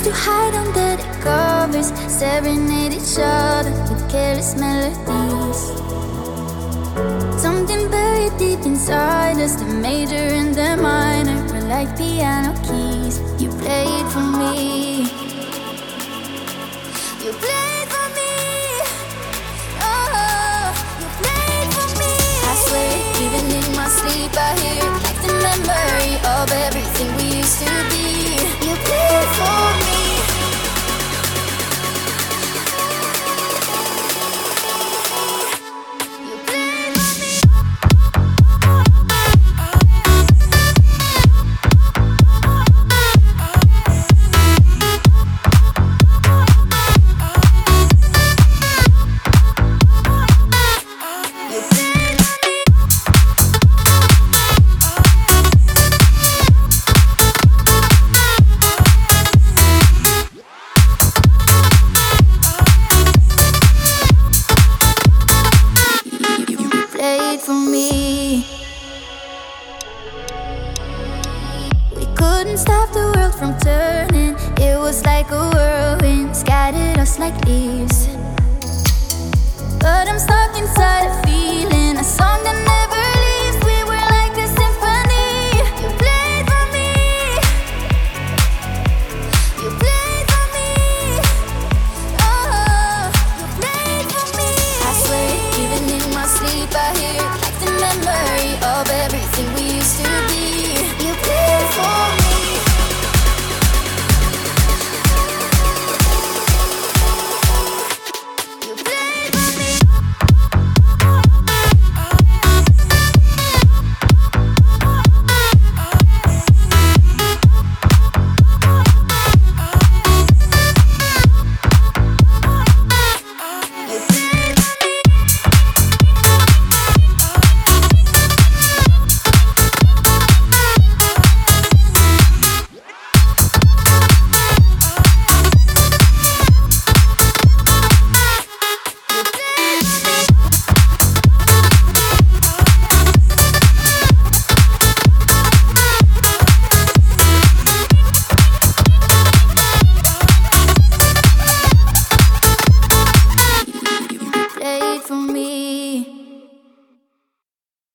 used to hide under the covers, serenade each other with careless melodies. Something buried deep inside us, the major and the minor were like piano keys. You played for me. You played for me. Oh, you played for me. I swear, even in my sleep, I hear it like the memory of everything we used to be. You played for me. For me, we couldn't stop the world from turning. It was like a whirlwind, scattered us like leaves. But I'm stuck inside a feeling, a song that never